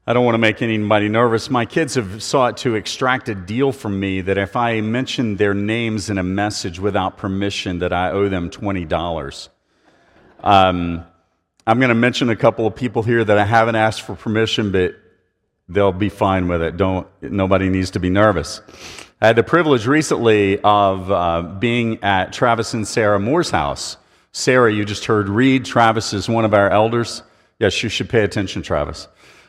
I don't want to make anybody nervous. My kids have sought to extract a deal from me that if I mention their names in a message without permission, that I owe them $20. I'm going to mention a couple of people here that I haven't asked for permission, but they'll be fine with it. Nobody needs to be nervous. I had the privilege recently of being at Travis and Sarah Moore's house. Sarah, you just heard read. Travis is one of our elders. Yes, you should pay attention, Travis.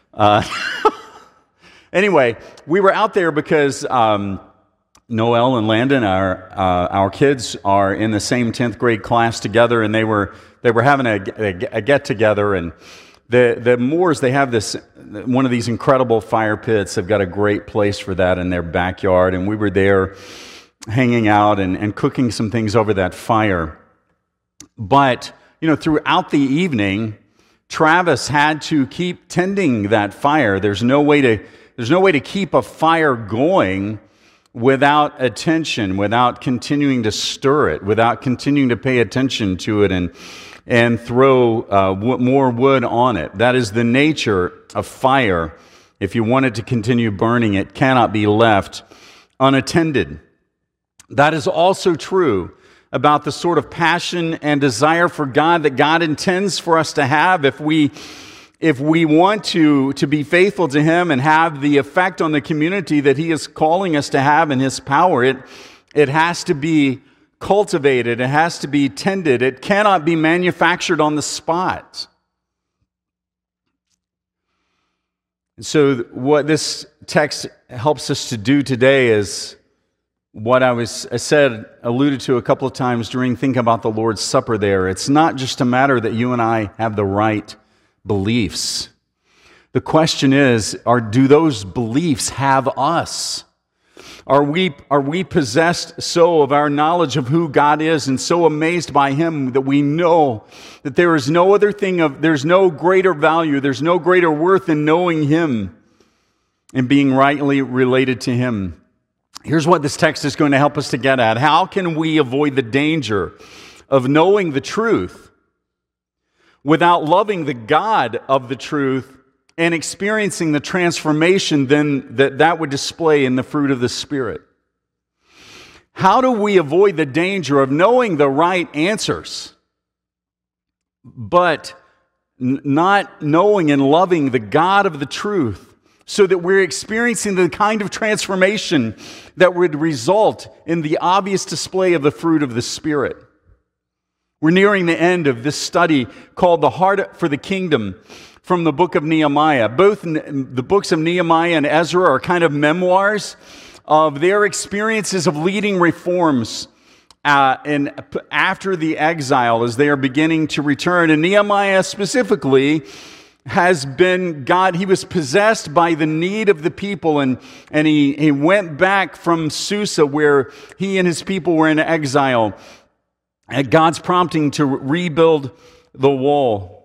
Anyway, we were out there because Noel and Landon, our kids, are in the same 10th grade class together, and they were having a get together. And the Moores, they have one of these incredible fire pits. They've got a great place for that in their backyard, and we were there hanging out and cooking some things over that fire. But throughout the evening, Travis had to keep tending that fire. There's no way to keep a fire going without attention, without continuing to stir it, without continuing to pay attention to it and throw more wood on it. That is the nature of fire. If you want it to continue burning, it cannot be left unattended. That is also true about the sort of passion and desire for God that God intends for us to have if we want to be faithful to Him and have the effect on the community that He is calling us to have in His power. It has to be cultivated. It has to be tended. It cannot be manufactured on the spot. And so what this text helps us to do today is what I alluded to a couple of times during thinking about the Lord's Supper there. It's not just a matter that you and I have the right beliefs. The question is, do those beliefs have us? Are we possessed so of our knowledge of who God is and so amazed by Him that we know that there is no other there's no greater value, there's no greater worth in knowing Him and being rightly related to Him? Here's what this text is going to help us to get at. How can we avoid the danger of knowing the truth without loving the God of the truth and experiencing the transformation then that would display in the fruit of the Spirit? How do we avoid the danger of knowing the right answers, but not knowing and loving the God of the truth, so that we're experiencing the kind of transformation that would result in the obvious display of the fruit of the Spirit? We're nearing the end of this study called The Heart for the Kingdom from the book of Nehemiah. Both the books of Nehemiah and Ezra are kind of memoirs of their experiences of leading reforms and after the exile as they are beginning to return. And Nehemiah specifically has been he was possessed by the need of the people, and he went back from Susa, where he and his people were in exile, at God's prompting to rebuild the wall.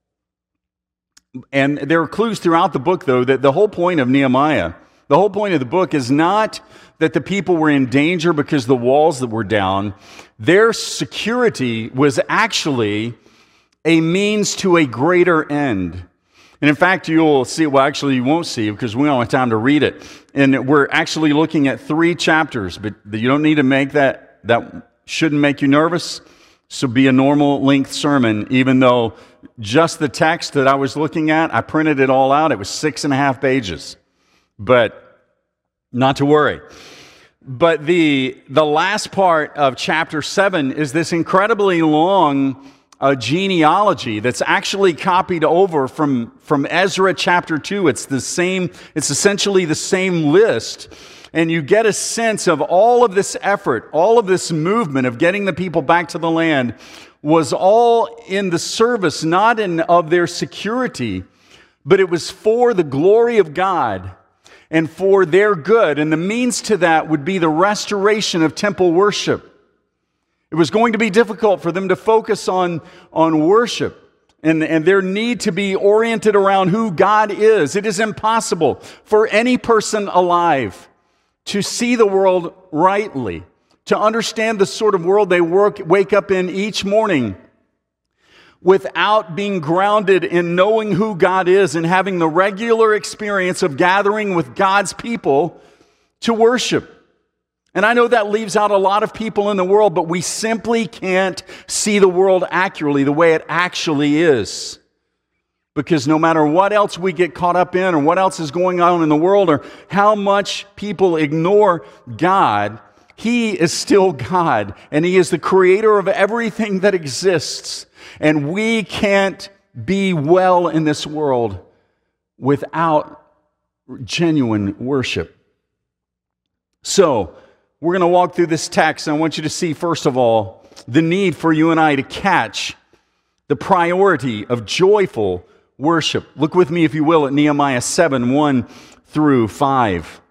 And there are clues throughout the book, though, that the whole point of Nehemiah, the whole point of the book is not that the people were in danger because the walls that were down. Their security was actually a means to a greater end. And in fact, you'll see, well, actually you won't see because we don't have time to read it. And we're actually looking at 3 chapters, but you don't need to make that shouldn't make you nervous. So be a normal length sermon, even though just the text that I was looking at, I printed it all out. It was 6.5 pages, but not to worry. But the last part of chapter 7 is this incredibly long genealogy that's actually copied over from Ezra chapter 2. It's essentially the same list. And you get a sense of all of this effort, all of this movement of getting the people back to the land was all in the service, not of their security, but it was for the glory of God and for their good. And the means to that would be the restoration of temple worship. It was going to be difficult for them to focus on worship and their need to be oriented around who God is. It is impossible for any person alive to see the world rightly, to understand the sort of world they wake up in each morning without being grounded in knowing who God is and having the regular experience of gathering with God's people to worship. And I know that leaves out a lot of people in the world, but we simply can't see the world accurately the way it actually is. Because no matter what else we get caught up in or what else is going on in the world or how much people ignore God, He is still God, and He is the creator of everything that exists. And we can't be well in this world without genuine worship. So, we're going to walk through this text, and I want you to see, first of all, the need for you and I to catch the priority of joyful worship. Look with me, if you will, at Nehemiah 7, 1 through 5.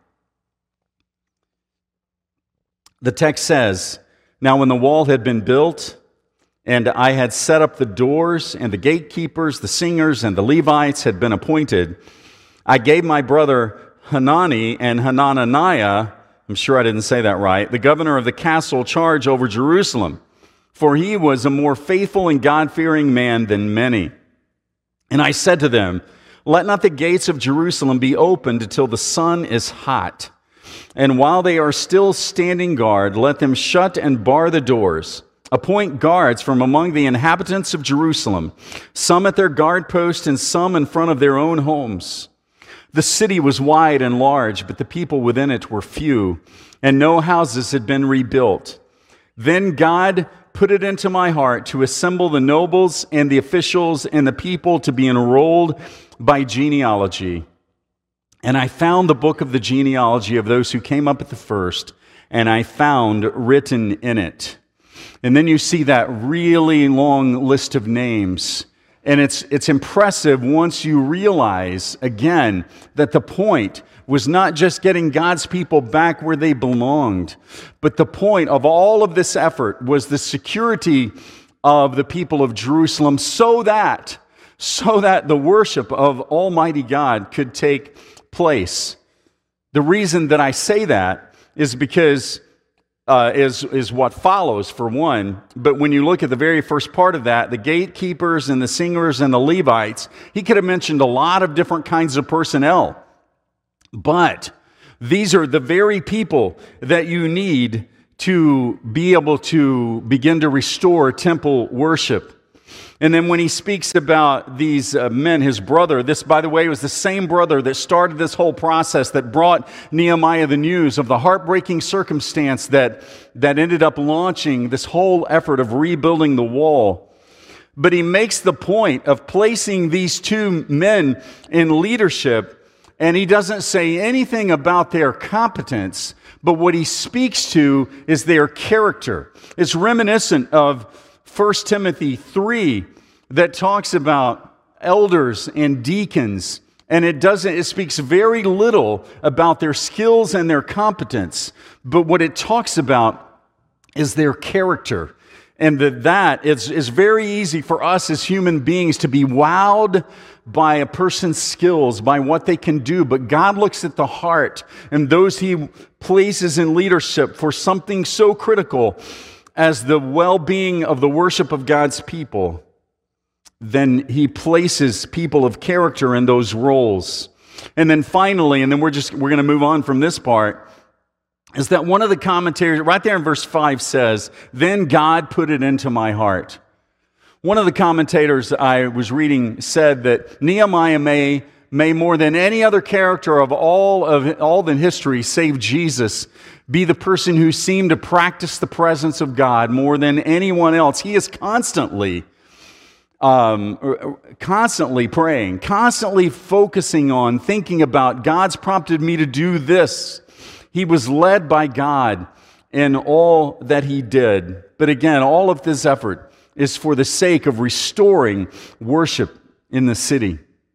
The text says, "Now when the wall had been built, and I had set up the doors, and the gatekeepers, the singers, and the Levites had been appointed, I gave my brother Hanani and Hananiah, I'm sure I didn't say that right, the governor of the castle, charge over Jerusalem, for he was a more faithful and God-fearing man than many. And I said to them, let not the gates of Jerusalem be opened until the sun is hot. And while they are still standing guard, let them shut and bar the doors. Appoint guards from among the inhabitants of Jerusalem, some at their guard posts and some in front of their own homes. The city was wide and large, but the people within it were few, and no houses had been rebuilt. Then God put it into my heart to assemble the nobles and the officials and the people to be enrolled by genealogy. And I found the book of the genealogy of those who came up at the first, and I found written in it." And then you see that really long list of names. And it's impressive once you realize, again, that the point was not just getting God's people back where they belonged, but the point of all of this effort was the security of the people of Jerusalem so that the worship of Almighty God could take place. The reason that I say that is because is what follows, for one. But when you look at the very first part of that, the gatekeepers and the singers and the Levites, he could have mentioned a lot of different kinds of personnel. But these are the very people that you need to be able to begin to restore temple worship. And then when he speaks about these men, his brother, this, by the way, was the same brother that started this whole process, that brought Nehemiah the news of the heartbreaking circumstance that ended up launching this whole effort of rebuilding the wall. But he makes the point of placing these two men in leadership, and he doesn't say anything about their competence, but what he speaks to is their character. It's reminiscent of 1 Timothy 3 that talks about elders and deacons, and it speaks very little about their skills and their competence, but what it talks about is their character. And that is very easy for us as human beings to be wowed by a person's skills, by what they can do, but God looks at the heart and those He places in leadership for something so critical as the well-being of the worship of God's people. Then He places people of character in those roles. And then finally, and then we're going to move on from this part, is that one of the commentators, right there in verse 5 says, "Then God put it into my heart." One of the commentators I was reading said that Nehemiah may more than any other character of all the history save Jesus be the person who seemed to practice the presence of God more than anyone else. He is constantly praying, constantly focusing on thinking about God's prompted me to do this. He was led by God in all that he did. But again, all of this effort is for the sake of restoring worship in the city.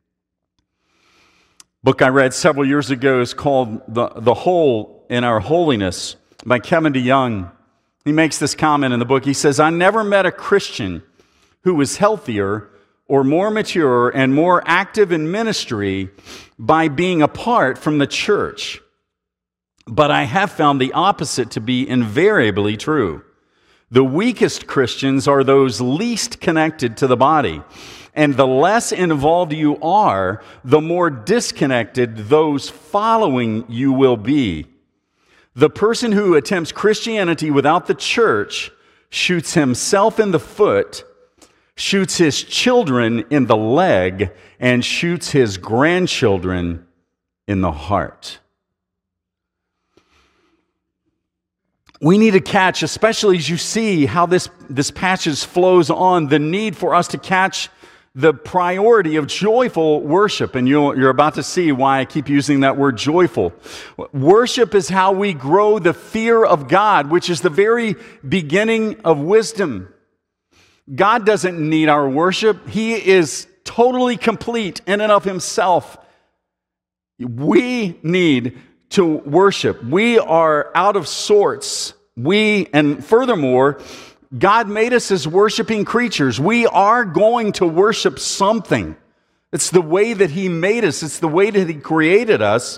Book I read several years ago is called The Hole in Our Holiness by Kevin DeYoung. He makes this comment in the book. He says, "I never met a Christian who was healthier or more mature and more active in ministry by being apart from the church. But I have found the opposite to be invariably true. The weakest Christians are those least connected to the body. And the less involved you are, the more disconnected those following you will be. The person who attempts Christianity without the church shoots himself in the foot, shoots his children in the leg, and shoots his grandchildren in the heart. We need to catch, especially as you see how this passage flows on, the need for us to catch the priority of joyful worship. And you're about to see why I keep using that word joyful. Worship is how we grow the fear of God, which is the very beginning of wisdom. God doesn't need our worship. He is totally complete in and of himself. We need to worship. We are out of sorts. And furthermore, God made us as worshiping creatures. We are going to worship something. It's the way that he made us. It's the way that he created us.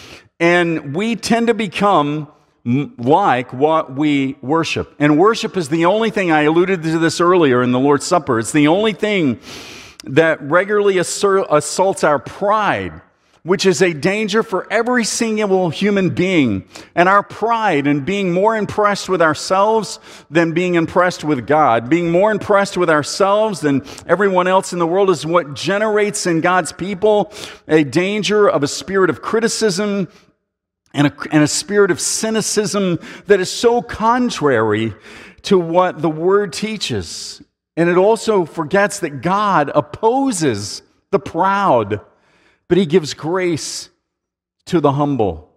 And we tend to become like what we worship. And worship is the only thing, I alluded to this earlier in the Lord's Supper, it's the only thing that regularly assaults our pride, which is a danger for every single human being. And our pride in being more impressed with ourselves than being impressed with God, being more impressed with ourselves than everyone else in the world, is what generates in God's people a danger of a spirit of criticism and a spirit of cynicism that is so contrary to what the Word teaches. And it also forgets that God opposes the proud, but he gives grace to the humble.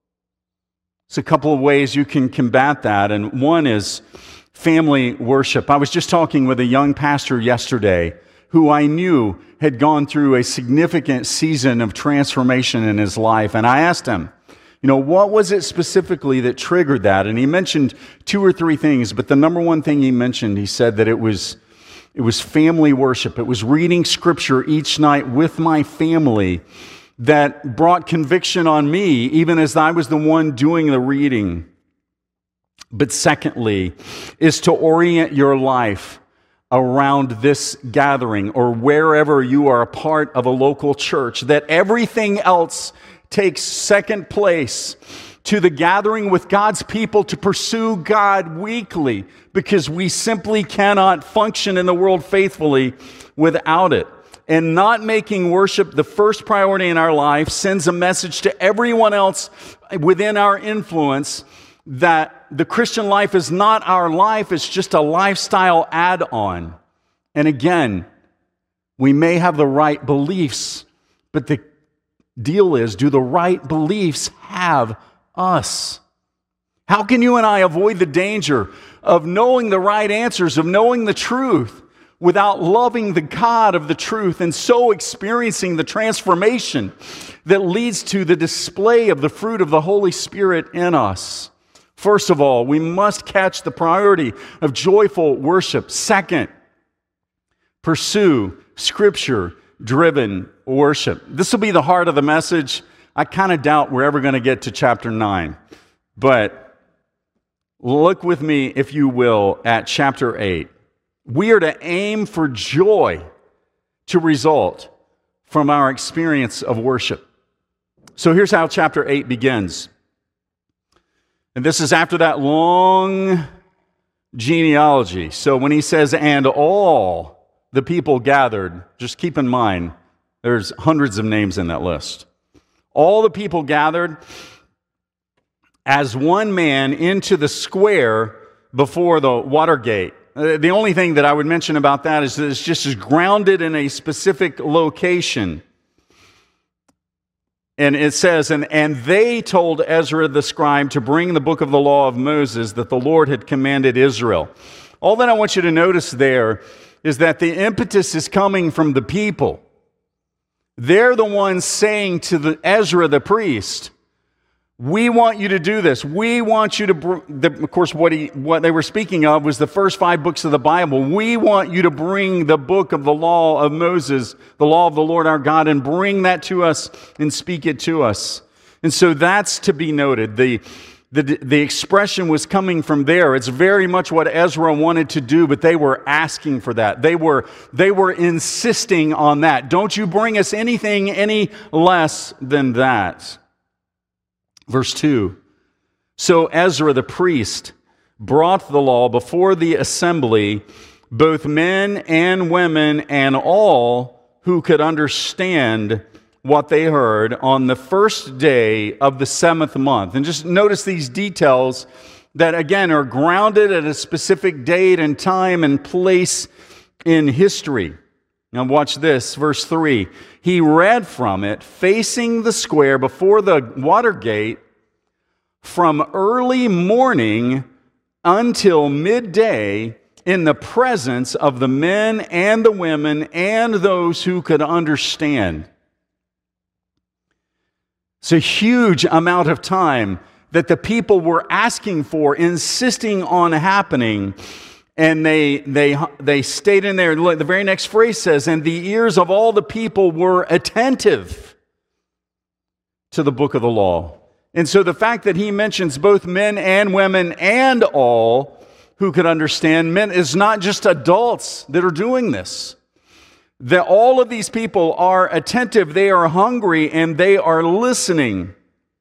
It's a couple of ways you can combat that, and one is family worship. I was just talking with a young pastor yesterday who I knew had gone through a significant season of transformation in his life, and I asked him, what was it specifically that triggered that? And he mentioned 2 or 3 things, but the number one thing he mentioned, he said that it was family worship. It was reading Scripture each night with my family that brought conviction on me, even as I was the one doing the reading. But secondly, is to orient your life around this gathering or wherever you are a part of a local church, that everything else takes second place to the gathering with God's people to pursue God weekly, because we simply cannot function in the world faithfully without it. And not making worship the first priority in our life sends a message to everyone else within our influence that the Christian life is not our life, it's just a lifestyle add-on. And again, we may have the right beliefs, but the deal is, do the right beliefs have us? How can you and I avoid the danger of knowing the right answers, of knowing the truth, without loving the God of the truth and so experiencing the transformation that leads to the display of the fruit of the Holy Spirit in us? First of all, we must catch the priority of joyful worship. Second, pursue Scripture-driven worship. This will be the heart of the message. I kind of doubt we're ever going to get to chapter 9, but look with me, if you will, at chapter 8. We are to aim for joy to result from our experience of worship. So here's how chapter 8 begins. And this is after that long genealogy. So when he says, and all the people gathered, just keep in mind, there's hundreds of names in that list. All the people gathered as one man into the square before the water gate. The only thing that I would mention about that is that it's just as grounded in a specific location. And it says, and they told Ezra the scribe to bring the book of the law of Moses that the Lord had commanded Israel. All that I want you to notice there is that the impetus is coming from the people. They're the ones saying to Ezra the priest, we want you to do this. We want you to, of course, what they were speaking of was the first 5 books of the Bible. We want you to bring the book of the law of Moses, the law of the Lord our God, and bring that to us and speak it to us. And so that's to be noted. The expression was coming from there. It's very much what Ezra wanted to do, but they were asking for that. They were insisting on that. Don't you bring us anything any less than that. Verse 2. So Ezra the priest brought the law before the assembly, both men and women and all who could understand what they heard, on the first day of the 7th month. And just notice these details that, again, are grounded at a specific date and time and place in history. Now watch this, verse 3. He read from it, facing the square before the water gate, from early morning until midday, in the presence of the men and the women and those who could understand. It's a huge amount of time that the people were asking for, insisting on happening. And they stayed in there. The very next phrase says, and the ears of all the people were attentive to the book of the law. And so the fact that he mentions both men and women and all who could understand meant it's not just adults that are doing this. That all of these people are attentive, they are hungry, and they are listening.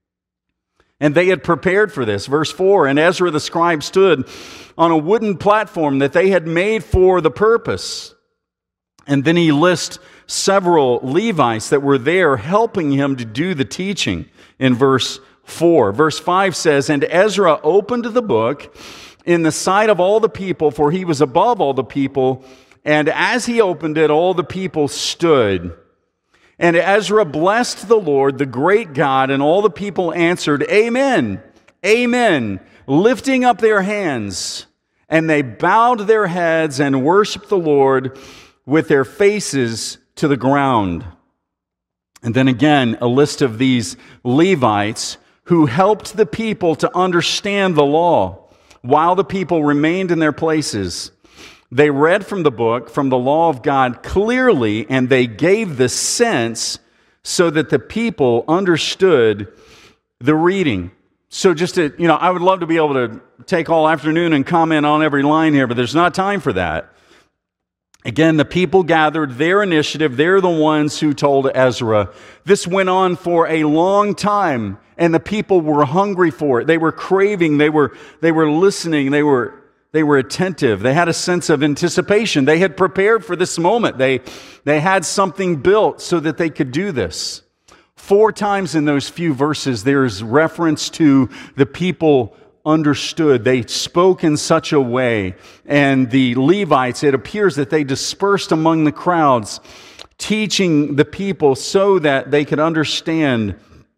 And they had prepared for this. Verse 4, and Ezra the scribe stood on a wooden platform that they had made for the purpose. And then he lists several Levites that were there helping him to do the teaching in verse 4. Verse 5 says, and Ezra opened the book in the sight of all the people, for he was above all the people. And as he opened it, all the people stood. And Ezra blessed the Lord, the great God, and all the people answered, Amen, Amen, lifting up their hands. And they bowed their heads and worshiped the Lord with their faces to the ground. And then again, a list of these Levites who helped the people to understand the law while the people remained in their places. They read from the book, from the law of God clearly, and they gave the sense so that the people understood the reading. So just to, I would love to be able to take all afternoon and comment on every line here, but there's not time for that. Again, the people gathered their initiative. They're the ones who told Ezra. This went on for a long time, and the people were hungry for it. They were craving. They were listening. They were attentive. They had a sense of anticipation. They had prepared for this moment. They had something built so that they could do this. 4 times in those few verses, there's reference to the people understood. They spoke in such a way. And the Levites, it appears that they dispersed among the crowds, teaching the people so that they could understand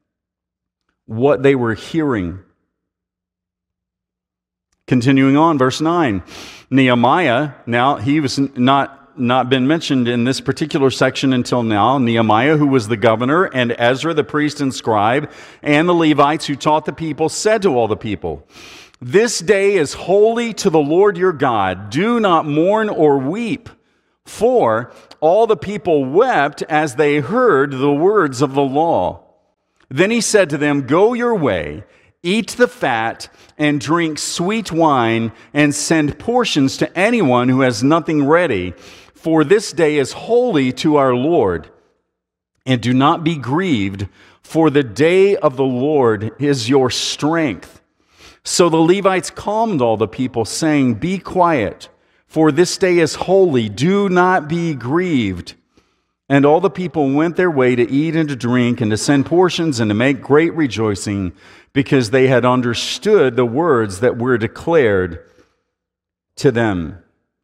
what they were hearing. Continuing on, verse 9, Nehemiah, now he was not been mentioned in this particular section until now. Nehemiah, who was the governor, and Ezra, the priest and scribe, and the Levites who taught the people, said to all the people, this day is holy to the Lord your God. Do not mourn or weep. For all the people wept as they heard the words of the law. Then he said to them, go your way. Eat the fat and drink sweet wine and send portions to anyone who has nothing ready, for this day is holy to our Lord. And do not be grieved, for the day of the Lord is your strength. So the Levites calmed all the people, saying, be quiet, for this day is holy. Do not be grieved. And all the people went their way to eat and to drink and to send portions and to make great rejoicing, because they had understood the words that were declared to them.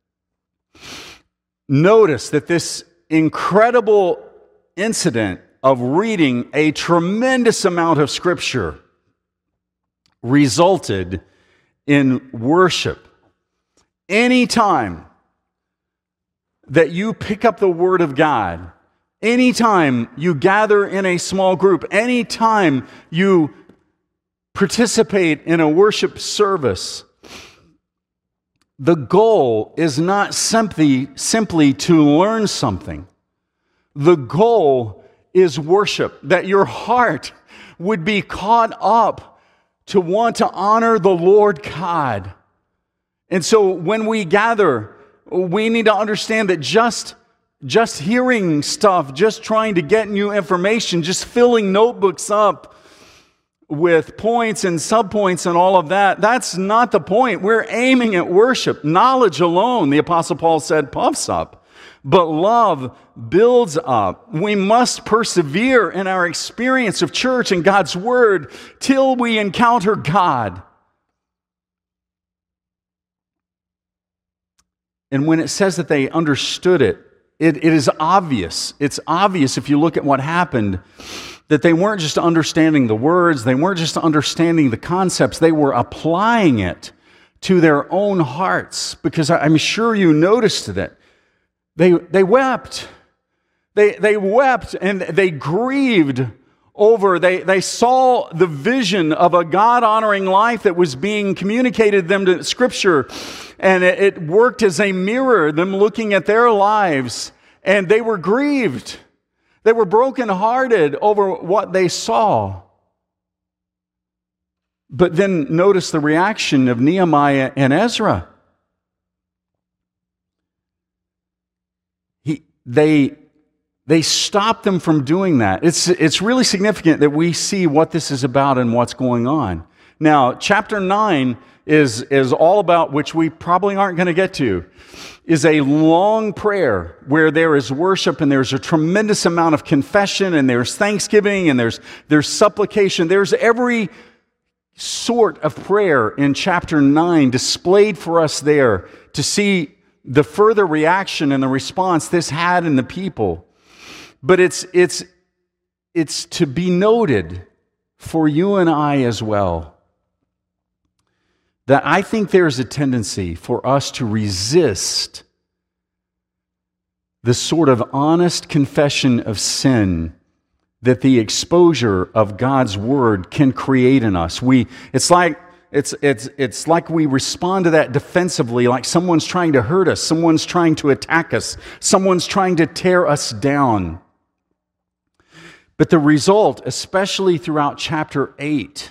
Notice that this incredible incident of reading a tremendous amount of Scripture resulted in worship. Anytime that you pick up the Word of God, anytime you gather in a small group, anytime you participate in a worship service, the goal is not simply to learn something. The goal is worship, that your heart would be caught up to want to honor the Lord God. And so when we gather, we need to understand that just hearing stuff, just trying to get new information, just filling notebooks up with points and subpoints and all of that, that's not the point. We're aiming at worship. Knowledge alone, the Apostle Paul said, puffs up, but love builds up. We must persevere in our experience of church and God's Word till we encounter God. And when it says that they understood it, it is obvious. It's obvious if you look at what happened, that they weren't just understanding the words, they weren't just understanding the concepts, they were applying it to their own hearts. Because I'm sure you noticed that they wept. They wept and they grieved over, they saw the vision of a God-honoring life that was being communicated to them to Scripture, and it worked as a mirror, them looking at their lives, and they were grieved. They were brokenhearted over what they saw. But then notice the reaction of Nehemiah and Ezra. They stopped them from doing that. It's really significant that we see what this is about and what's going on. Now, chapter 9 is all about, which we probably aren't going to get to, is a long prayer where there is worship and there's a tremendous amount of confession and there's thanksgiving and there's supplication. There's every sort of prayer in chapter 9 displayed for us there to see the further reaction and the response this had in the people. But it's to be noted for you and I as well, that I think there's a tendency for us to resist the sort of honest confession of sin that the exposure of God's Word can create in us. It's like we respond to that defensively, like someone's trying to hurt us, someone's trying to attack us, someone's trying to tear us down. But the result, especially throughout chapter 8,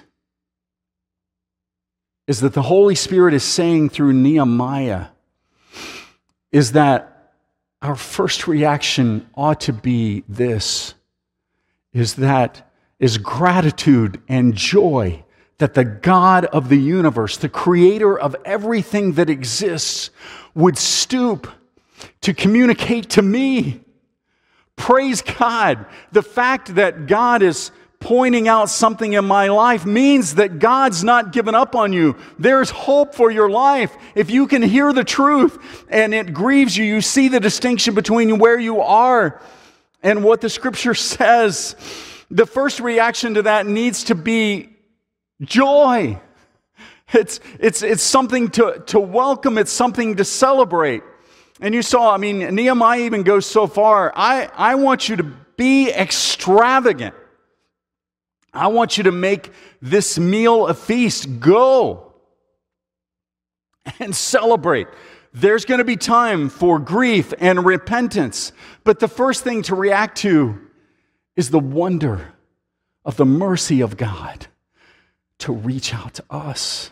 is that the Holy Spirit is saying through Nehemiah is that our first reaction ought to be this, is gratitude and joy that the God of the universe, the creator of everything that exists, would stoop to communicate to me. Praise God. The fact that God is pointing out something in my life means that God's not given up on you. There's hope for your life. If you can hear the truth and it grieves you, you see the distinction between where you are and what the Scripture says. The first reaction to that needs to be joy. It's something to welcome. It's something to celebrate. And you saw, Nehemiah even goes so far. I want you to be extravagant. I want you to make this meal a feast. Go and celebrate. There's going to be time for grief and repentance. But the first thing to react to is the wonder of the mercy of God to reach out to us.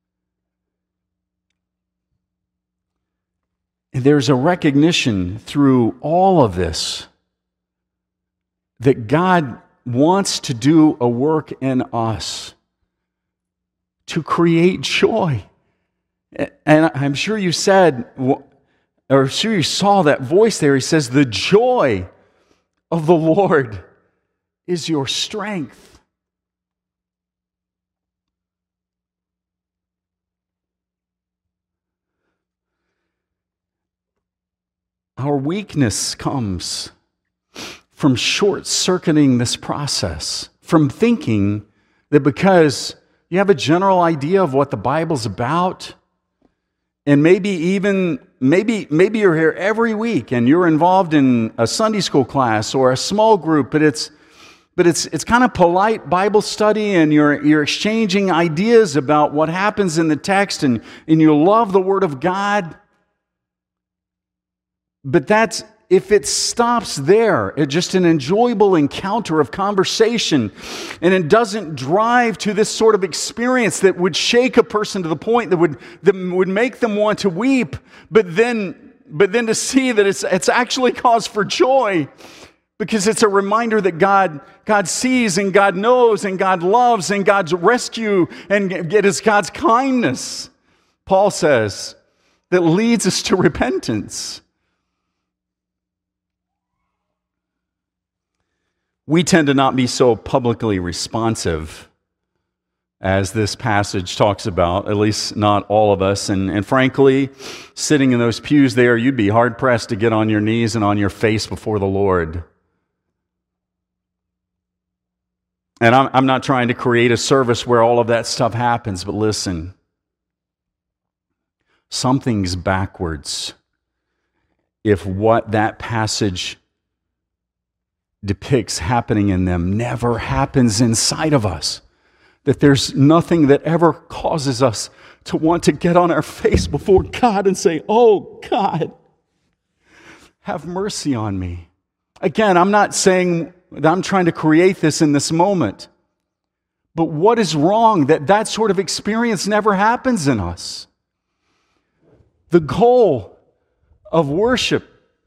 And there's a recognition through all of this that God wants to do a work in us to create joy. And I'm sure you said, or sure you saw that voice there. He says, the joy of the Lord is your strength. Our weakness comes from short-circuiting this process, from thinking that because you have a general idea of what the Bible's about, and maybe you're here every week and you're involved in a Sunday school class or a small group, but it's kind of polite Bible study, and you're exchanging ideas about what happens in the text, and you love the Word of God. But if it stops there at just an enjoyable encounter of conversation, and it doesn't drive to this sort of experience that would shake a person to the point that would make them want to weep, but then to see that it's actually cause for joy, because it's a reminder that God sees and God knows and God loves and God's rescue and it is God's kindness, Paul says, that leads us to repentance. We tend to not be so publicly responsive as this passage talks about, at least not all of us. And frankly, sitting in those pews there, you'd be hard-pressed to get on your knees and on your face before the Lord. And I'm not trying to create a service where all of that stuff happens, but listen, something's backwards if what that passage depicts happening in them never happens inside of us. That there's nothing that ever causes us to want to get on our face before God and say, "Oh God, have mercy on me." Again, I'm not saying that I'm trying to create this in this moment. But what is wrong that sort of experience never happens in us? The goal of worship,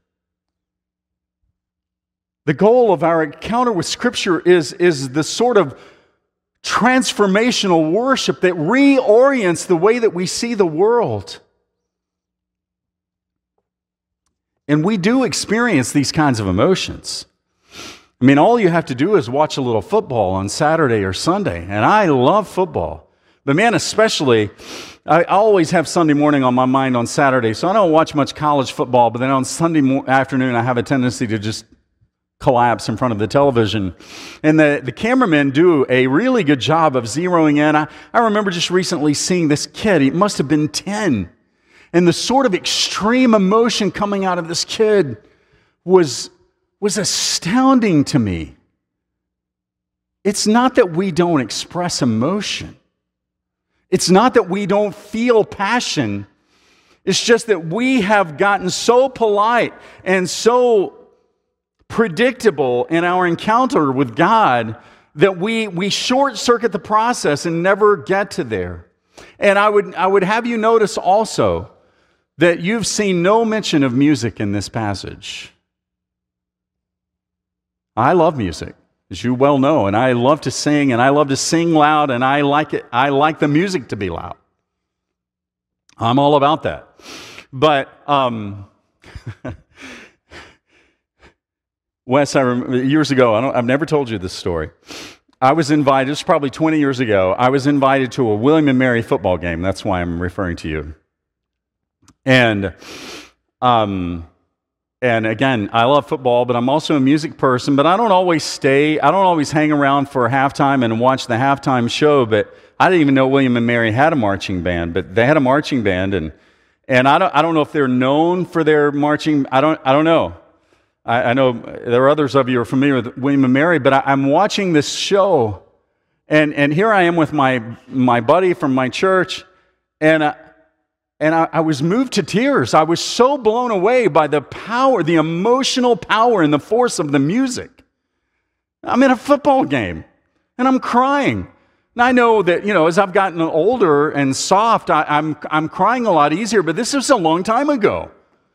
the goal of our encounter with Scripture is the sort of transformational worship that reorients the way that we see the world. And we do experience these kinds of emotions. I mean, all you have to do is watch a little football on Saturday or Sunday. And I love football. But man, especially, I always have Sunday morning on my mind on Saturday. So I don't watch much college football. But then on Sunday afternoon, I have a tendency to just collapse in front of the television. And the cameramen do a really good job of zeroing in. I remember just recently seeing this kid. He must have been 10. And the sort of extreme emotion coming out of this kid was astounding to me. It's not that we don't express emotion. It's not that we don't feel passion. It's just that we have gotten so polite and so predictable in our encounter with God that we short-circuit the process and never get to there. And I would have you notice also that you've seen no mention of music in this passage. I love music, as you well know, and I love to sing, and I love to sing loud, and I like it. I like the music to be loud. I'm all about that. But Wes, I remember years ago, I've never told you this story. I was invited, this was probably 20 years ago, I was invited to a William & Mary football game. That's why I'm referring to you. And again, I love football, but I'm also a music person, but I don't always hang around for halftime and watch the halftime show, but I didn't even know William & Mary had a marching band, but they had a marching band, and I don't know if they're known for their marching, I don't know. I know there are others of you who are familiar with William & Mary, but I'm watching this show, and here I am with my buddy from my church, and I was moved to tears. I was so blown away by the power, the emotional power and the force of the music. I'm in a football game, and I'm crying. And I know that, as I've gotten older and soft, I'm crying a lot easier, but this was a long time ago.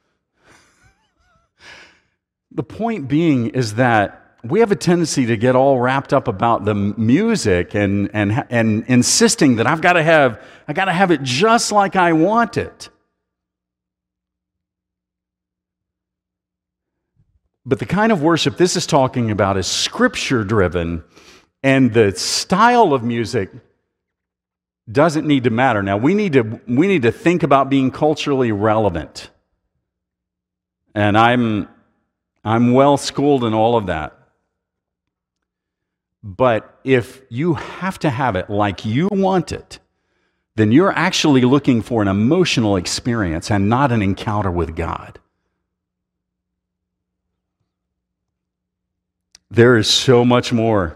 The point being is that we have a tendency to get all wrapped up about the music and insisting that I got to have it just like I want it. But the kind of worship this is talking about is Scripture-driven, and the style of music doesn't need to matter. Now, we need to think about being culturally relevant, and I'm well schooled in all of that. But if you have to have it like you want it, then you're actually looking for an emotional experience and not an encounter with God. There is so much more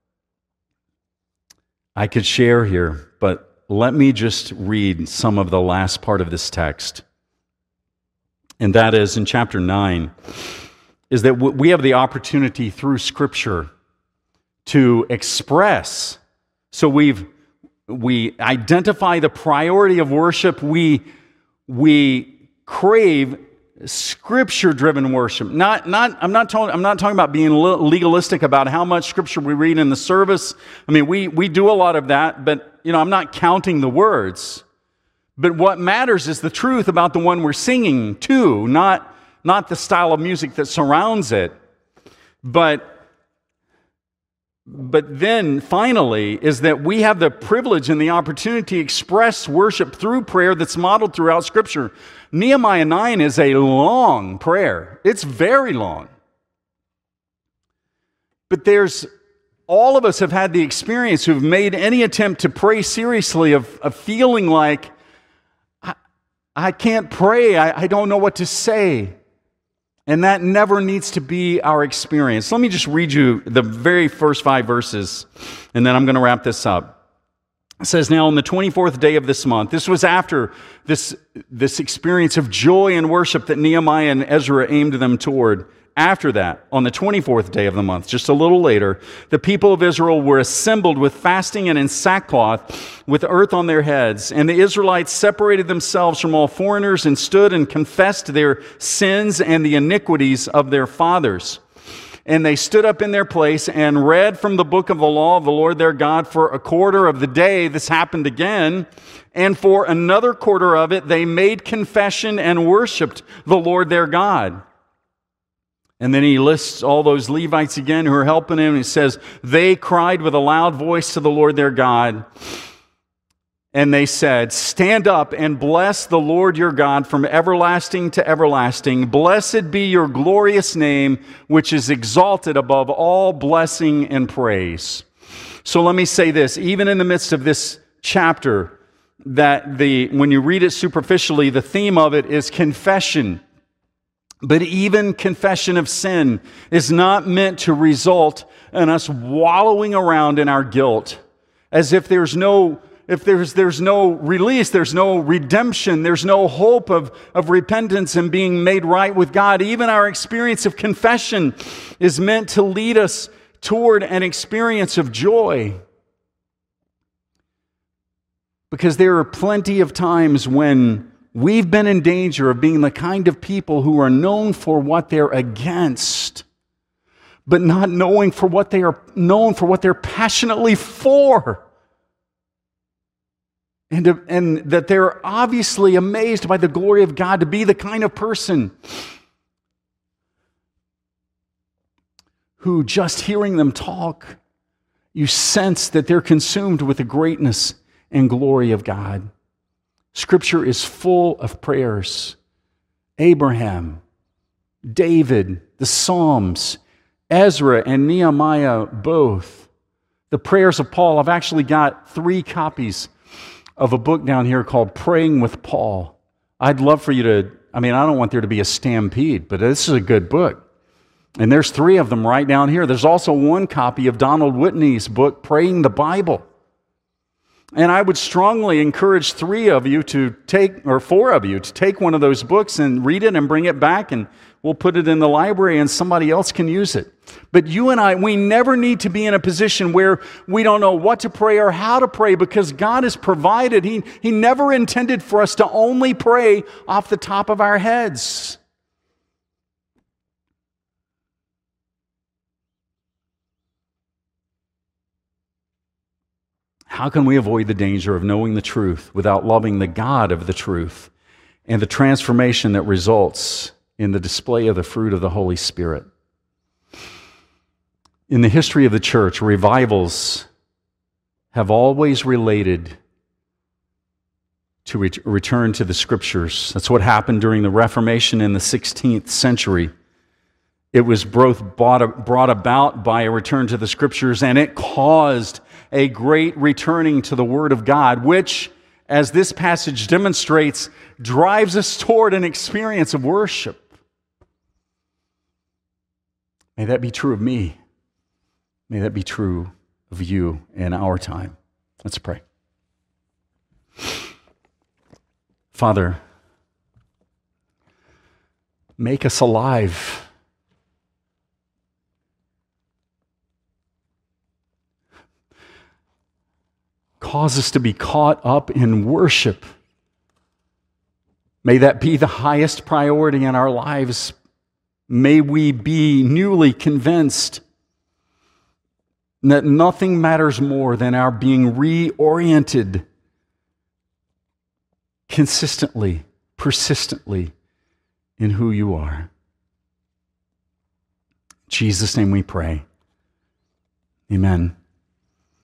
I could share here, but let me just read some of the last part of this text. and that is in chapter 9, is that we have the opportunity through Scripture to express. So we identify the priority of worship. We crave Scripture-driven worship. I'm not talking about being legalistic about how much Scripture we read in the service. I mean, we do a lot of that, but I'm not counting the words. But what matters is the truth about the one we're singing to, not the style of music that surrounds it. But then finally is that we have the privilege and the opportunity to express worship through prayer that's modeled throughout Scripture. Nehemiah 9 is a long prayer. It's very long. But all of us have had the experience who've made any attempt to pray seriously of feeling like, I can't pray, I don't know what to say. And that never needs to be our experience. Let me just read you the very first 5 verses, and then I'm going to wrap this up. It says, now on the 24th day of this month, this was after this experience of joy and worship that Nehemiah and Ezra aimed them toward. After that, on the 24th day of the month, just a little later, the people of Israel were assembled with fasting and in sackcloth with earth on their heads. And the Israelites separated themselves from all foreigners and stood and confessed their sins and the iniquities of their fathers. And they stood up in their place and read from the book of the law of the Lord their God for a quarter of the day. This happened again. And for another quarter of it, they made confession and worshiped the Lord their God. And then he lists all those Levites again who are helping him. He says, they cried with a loud voice to the Lord their God. And they said, stand up and bless the Lord your God from everlasting to everlasting. Blessed be your glorious name, which is exalted above all blessing and praise. So let me say this, even in the midst of this chapter, that when you read it superficially, the theme of it is confession. But even confession of sin is not meant to result in us wallowing around in our guilt, as if there's no release, there's no redemption, there's no hope of repentance and being made right with God. Even our experience of confession is meant to lead us toward an experience of joy. Because there are plenty of times when we've been in danger of being the kind of people who are known for what they're against, but not known for what they're passionately for. And that they're obviously amazed by the glory of God to be the kind of person who, just hearing them talk, you sense that they're consumed with the greatness and glory of God. Scripture is full of prayers. Abraham, David, the Psalms, Ezra and Nehemiah both. The prayers of Paul. I've actually got 3 copies of a book down here called Praying with Paul. I'd love for you to, I don't want there to be a stampede, but this is a good book. And there's 3 of them right down here. There's also 1 copy of Donald Whitney's book, Praying the Bible. And I would strongly encourage 3 of you to take, or 4 of you to take one of those books and read it and bring it back, and we'll put it in the library and somebody else can use it. But you and I, we never need to be in a position where we don't know what to pray or how to pray, because God has provided. He never intended for us to only pray off the top of our heads. How can we avoid the danger of knowing the truth without loving the God of the truth and the transformation that results in the display of the fruit of the Holy Spirit? In the history of the church, revivals have always related to return to the Scriptures. That's what happened during the Reformation in the 16th century. It was both brought about by a return to the Scriptures, and it caused a great returning to the Word of God, which, as this passage demonstrates, drives us toward an experience of worship. May that be true of me. May that be true of you in our time. Let's pray. Father, Make us alive. Cause us to be caught up in worship. May that be the highest priority in our lives. May we be newly convinced that nothing matters more than our being reoriented consistently, persistently in who you are. In Jesus' name we pray. Amen.